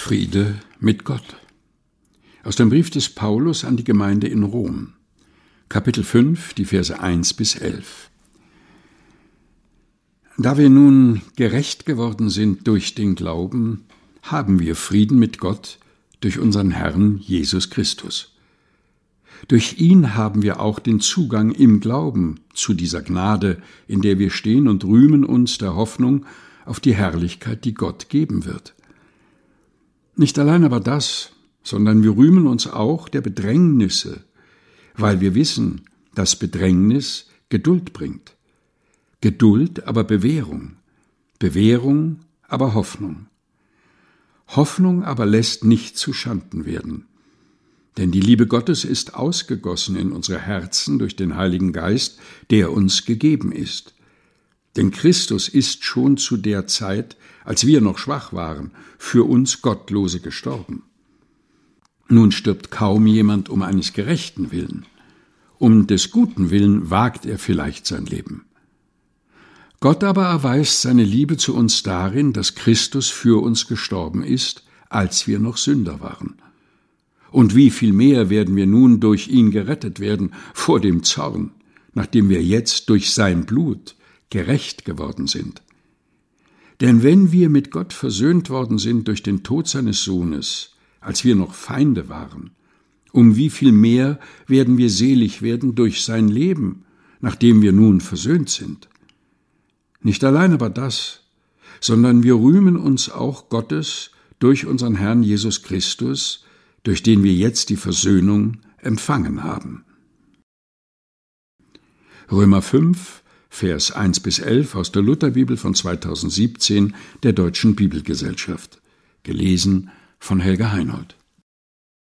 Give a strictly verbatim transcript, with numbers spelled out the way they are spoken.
Friede mit Gott. Aus dem Brief des Paulus an die Gemeinde in Rom, Kapitel fünf, die Verse eins bis elf. Da wir nun gerecht geworden sind durch den Glauben, haben wir Frieden mit Gott durch unseren Herrn Jesus Christus. Durch ihn haben wir auch den Zugang im Glauben zu dieser Gnade, in der wir stehen, und rühmen uns der Hoffnung auf die Herrlichkeit, die Gott geben wird. Nicht allein aber das, sondern wir rühmen uns auch der Bedrängnisse, weil wir wissen, dass Bedrängnis Geduld bringt. Geduld aber Bewährung, Bewährung aber Hoffnung. Hoffnung aber lässt nicht zuschanden werden. Denn die Liebe Gottes ist ausgegossen in unsere Herzen durch den Heiligen Geist, der uns gegeben ist. Denn Christus ist schon zu der Zeit, als wir noch schwach waren, für uns Gottlose gestorben. Nun stirbt kaum jemand um eines Gerechten willen. Um des Guten willen wagt er vielleicht sein Leben. Gott aber erweist seine Liebe zu uns darin, dass Christus für uns gestorben ist, als wir noch Sünder waren. Und wie viel mehr werden wir nun durch ihn gerettet werden vor dem Zorn, nachdem wir jetzt durch sein Blut gerecht geworden sind. Denn wenn wir mit Gott versöhnt worden sind durch den Tod seines Sohnes, als wir noch Feinde waren, um wie viel mehr werden wir selig werden durch sein Leben, nachdem wir nun versöhnt sind. Nicht allein aber das, sondern wir rühmen uns auch Gottes durch unseren Herrn Jesus Christus, durch den wir jetzt die Versöhnung empfangen haben. Römer fünf, Vers eins bis elf aus der Lutherbibel von zweitausendsiebzehn der Deutschen Bibelgesellschaft. Gelesen von Helga Heinold.